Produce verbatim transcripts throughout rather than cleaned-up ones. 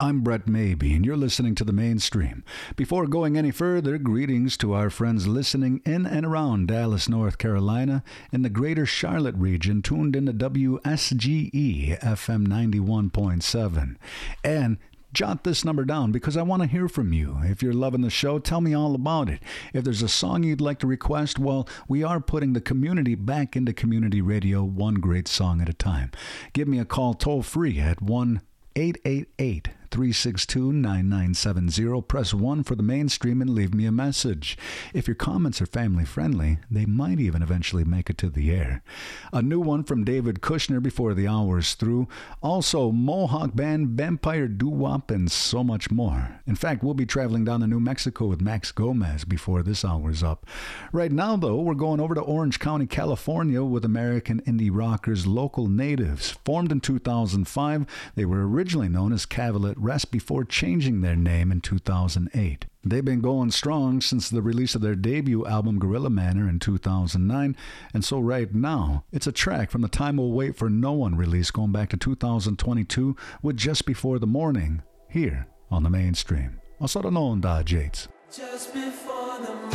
I'm Brett Maybe, and you're listening to The Mainstream. Before going any further, greetings to our friends listening in and around Dallas, North Carolina, in the greater Charlotte region, tuned into W S G E F M ninety-one point seven. And jot this number down because I want to hear from you. If you're loving the show, tell me all about it. If there's a song you'd like to request, well, we are putting the community back into community radio, one great song at a time. Give me a call toll free at one eight eight eight, three six two, nine nine seven zero. Press one for The Mainstream and leave me a message. If your comments are family friendly, they might even eventually make it to the air. A new one from David Kushner before the hour's through. Also, Mohawk Band, Vampire Doo-Wop, and so much more. In fact, we'll be traveling down to New Mexico with Max Gomez before this hour's up. Right now, though, we're going over to Orange County, California with American indie rockers Local Natives. Formed in two thousand five, they were originally known as Cavalet Rest before changing their name in two thousand eight. They've been going strong since the release of their debut album Gorilla Manor in two thousand nine, and so right now, it's a track from the Time Will Wait for No One release going back to two thousand twenty-two with Just Before the Morning, here on The Mainstream. Also known as Jates. Just before the morning.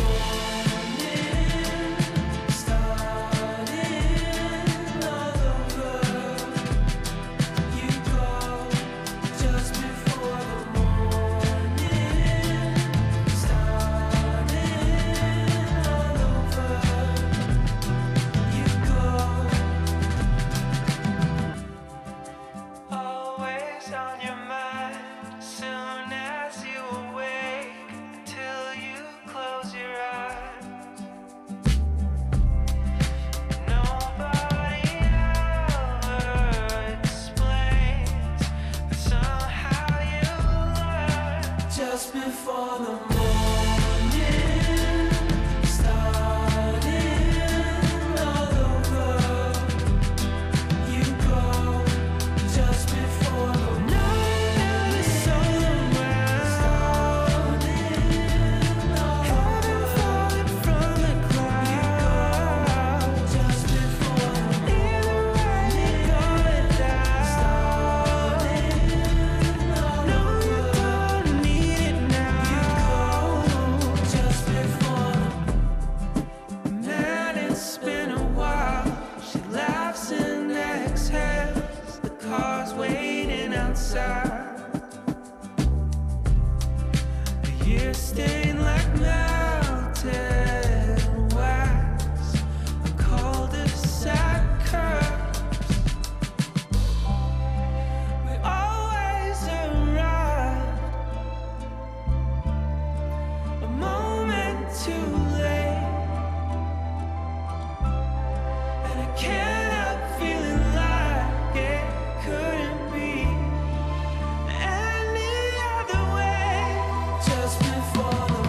Before the morning starting all over, you go just before the night is starting heaven falling from the clouds, you go just before the either way you're going down, no, you don't need it now. Stained like melted wax, a cul-de-sac curse. We always arrive a moment too late, and I can't help feeling like it couldn't be any other way. Just before the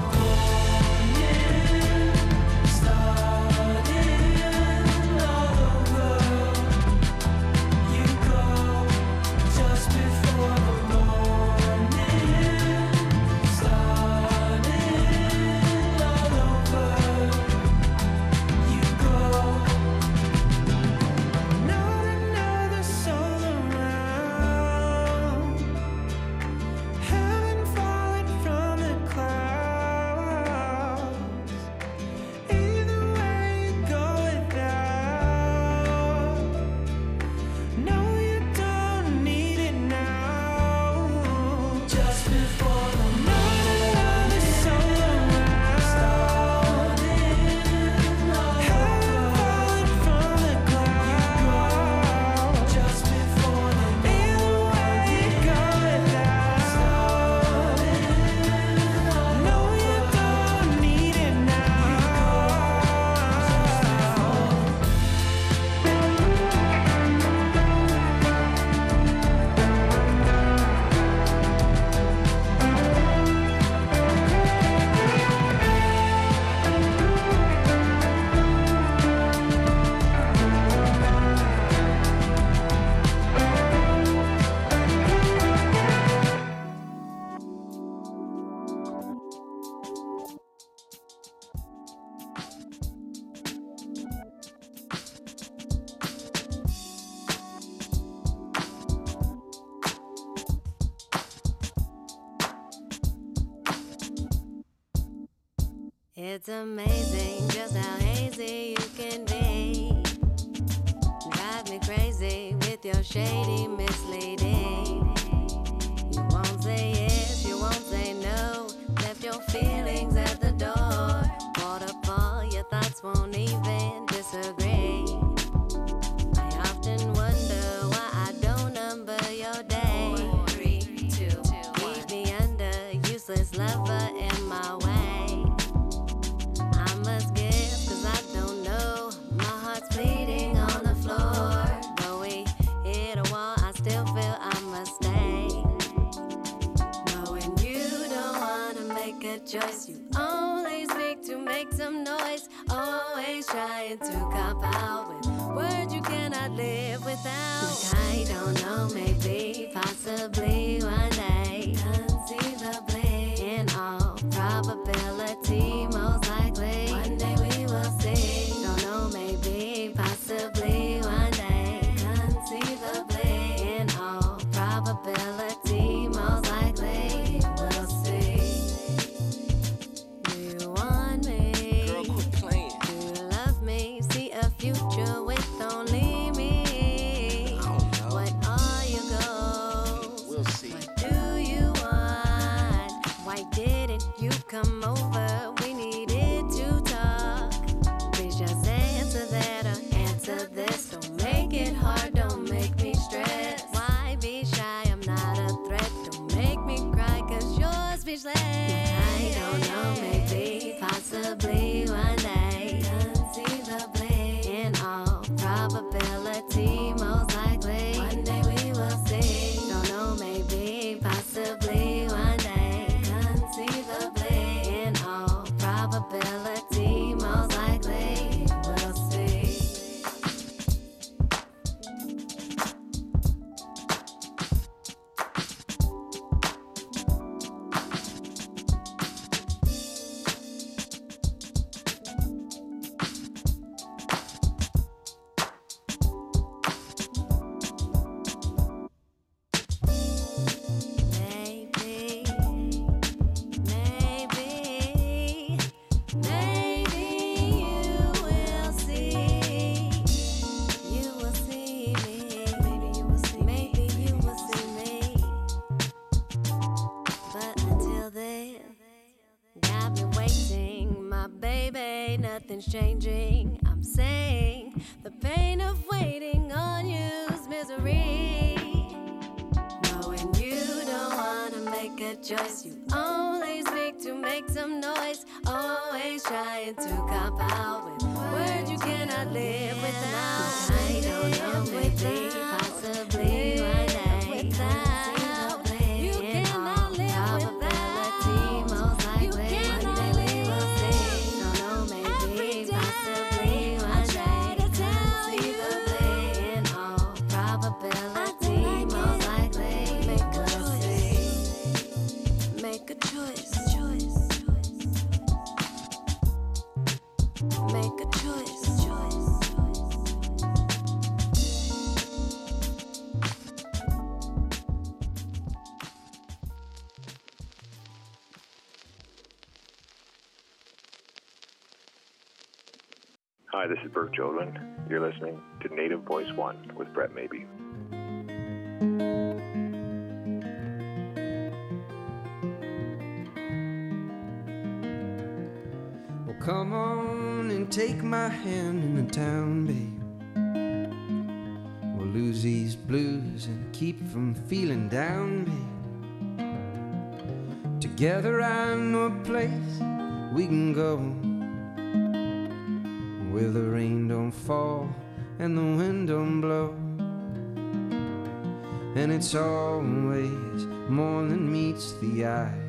It's amazing just how hazy you can be. Drive me crazy with your shady misleading. You won't say yes, you won't say no. Left your feelings at the door. Waterfall, your thoughts won't even disagree. I often wonder why I don't number your day. Three, two, keep me under, useless lover in my way. I must guess, cause I don't know. My heart's bleeding on the floor. Though we hit a wall, I still feel I must stay. Knowing you don't wanna make a choice, you only speak to make some noise. Always trying to cop out with words you cannot live without. I don't know, maybe, possibly one day, conceivably, in all probability, most likely, one day we will see. Don't know, maybe, possibly, one day, conceivably, in all probability, most likely, we'll see. Do you want me? Girl, quit playing. Do you love me? See a future with only me. I don't know. What are your goals? We'll see. What do you want? Why didn't you come over? We needed to talk. Please just answer that or answer this. Don't make it hard, don't make me stress. Why be shy? I'm not a threat. Don't make me cry, cause you're speechless. I don't know, maybe, possibly one day, conceivably, in all probability, most likely, one day we will see. Don't know, maybe, possibly one day, conceivably, in all probability, most likely, we'll see. Maybe, maybe, maybe you will see. You will see me. Maybe you will see. Maybe you will see me. But until then, got me waiting, my baby. Nothing's changing. I'm saying the pain of waiting on you's misery. Knowing you don't wanna make a choice, you only speak to make some noise. Always trying to cop out with words you cannot live without. I don't know, maybe, possibly one day, without. You cannot live without. Most likely, one day we will see. Don't know, maybe, possibly one day, conceivably, in all probability, most likely, make a choice. Make a choice. Choice. Make a choice. Choice. Hi, this is Bert Jolin. You're listening to Native Voice One with Brett Maybe. Well, come on and take my hand in the town, babe. We'll lose these blues and keep from feeling down, babe. Together I know a place we can go where the rain don't fall and the wind don't blow, and it's always more than meets the eye.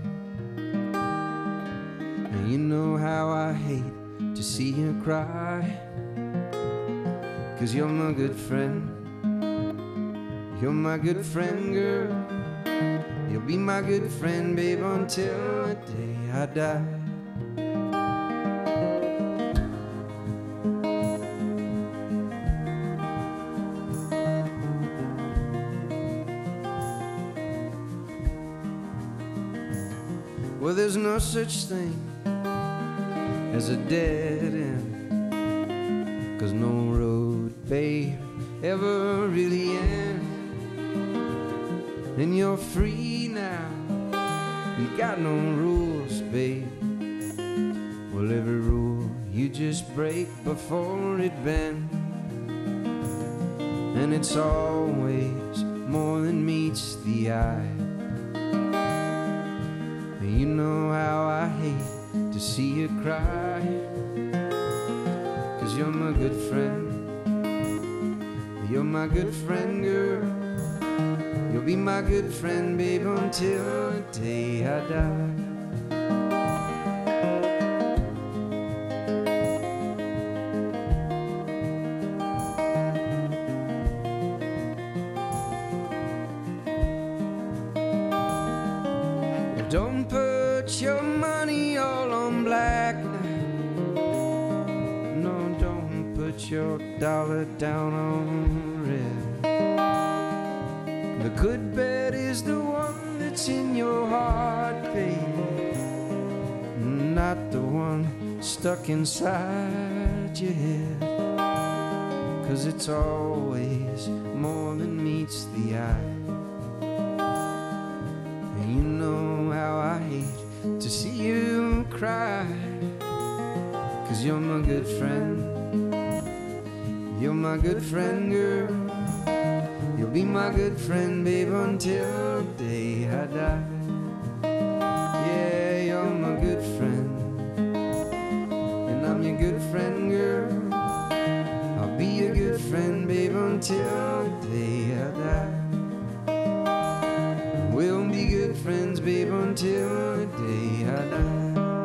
And you know how I hate to see you cry, 'cause you're my good friend, you're my good friend, girl. You'll be my good friend, babe, until the day I die. Well, there's no such thing as a dead end. 'Cause no road, babe, ever really ends. And you're free now, you got no rules, babe. Well, every rule you just break before it bends. And it's always more than meets the eye. And you know how I hate to see you cry. 'Cause you're my good friend, you're my good friend, girl. You'll be my good friend, babe, until the day I die. Don't put your money all on black now. No, don't put your dollar down on red. The good bet is the one that's in your heart, babe, not the one stuck inside your head. 'Cause it's always more than meets the eye. And you know how I hate to see you cry. 'Cause you're my good friend, you're my good friend, girl. You'll be my good friend, babe, until the day I die. Yeah, you're my good friend, and I'm your good friend, girl. I'll be your good friend, babe, until the day I die. We'll be good friends, babe, until the day I die.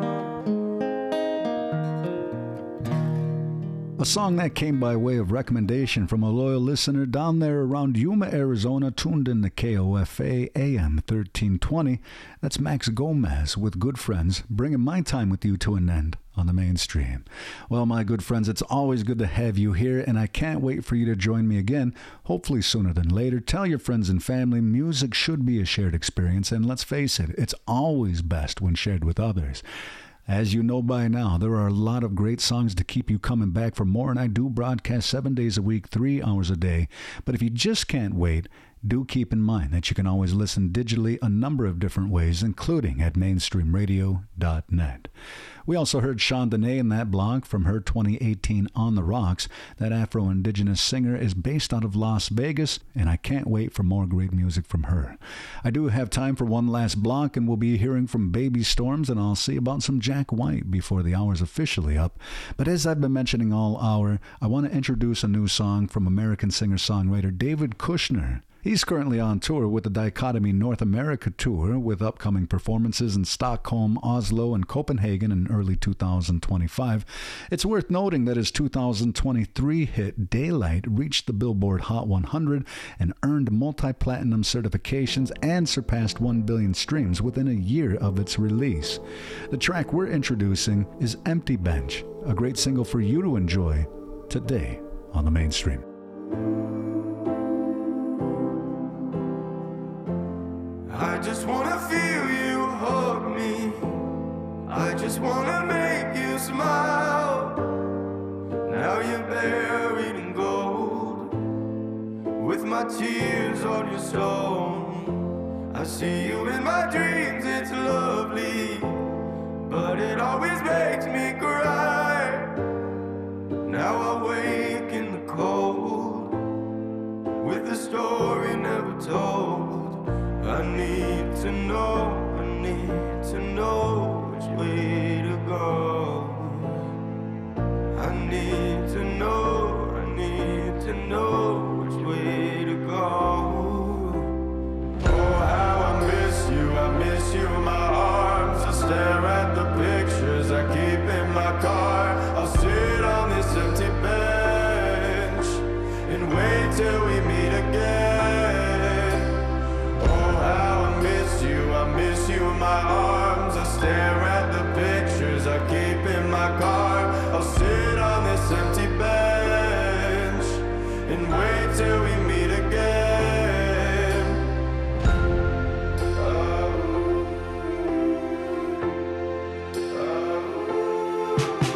A song that came by way of recommendation from a loyal listener down there around Yuma, Arizona, tuned in to K O F A A M thirteen twenty. That's Max Gomez with Good Friends, bringing my time with you to an end on the mainstream. Well, my good friends, it's always good to have you here, and I can't wait for you to join me again, hopefully sooner than later. Tell your friends and family music should be a shared experience, and let's face it, it's always best when shared with others. As you know by now, there are a lot of great songs to keep you coming back for more, and I do broadcast seven days a week, three hours a day. But if you just can't wait, do keep in mind that you can always listen digitally a number of different ways, including at mainstream radio dot net. We also heard Chandonnay in that blog from her twenty eighteen On the Rocks. That Afro-Indigenous singer is based out of Las Vegas, and I can't wait for more great music from her. I do have time for one last block, and we'll be hearing from Baby Storms, and I'll see about some Jack White before the hour's officially up. But as I've been mentioning all hour, I want to introduce a new song from American singer-songwriter David Kushner. He's currently on tour with the Dichotomy North America Tour, with upcoming performances in Stockholm, Oslo, and Copenhagen in early two thousand twenty-five. It's worth noting that his two thousand twenty-three hit Daylight reached the Billboard Hot one hundred and earned multi-platinum certifications and surpassed one billion streams within a year of its release. The track we're introducing is Empty Bench, a great single for you to enjoy today on the mainstream. I just wanna feel you hug me. I just wanna make you smile. Now you're buried in gold, with my tears on your stone. I see you in my dreams, it's lovely, but it always makes me cry. Now I wake in the cold, with a story never told. I need to know, I need to know which way to go. I need to know, I need to know which way to go. Oh, how I miss you, I miss you in my arms. I stare at the pictures I keep in my car. I'll sit on this empty bench and wait till we meet again. I miss you in my arms. I stare at the pictures I keep in my car. I'll sit on this empty bench and wait till we meet again. Oh, oh, oh.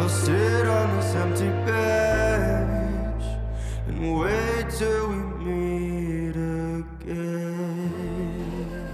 I'll sit on this empty bench and wait till we meet again.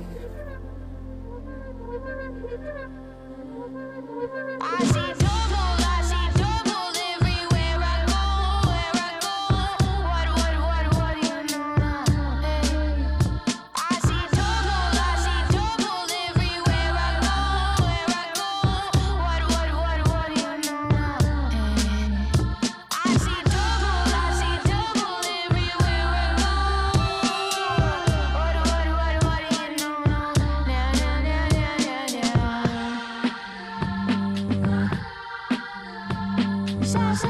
I see double, I see double everywhere I go, where I go. What, what, what, what do you know now? Hey. I see double, I see double everywhere I go, where I go. What, what, what, what do you know now? Hey. I see double, I see double everywhere I go. What, what, what, what do you know now? Now, now, now, now, now, now. Sa, sa, sa,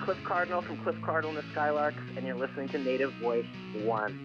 Cliff Cardinal from Cliff Cardinal and the Skylarks, and you're listening to Native Voice One.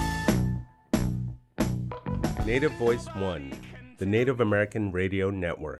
Native Voice One, the Native American Radio Network.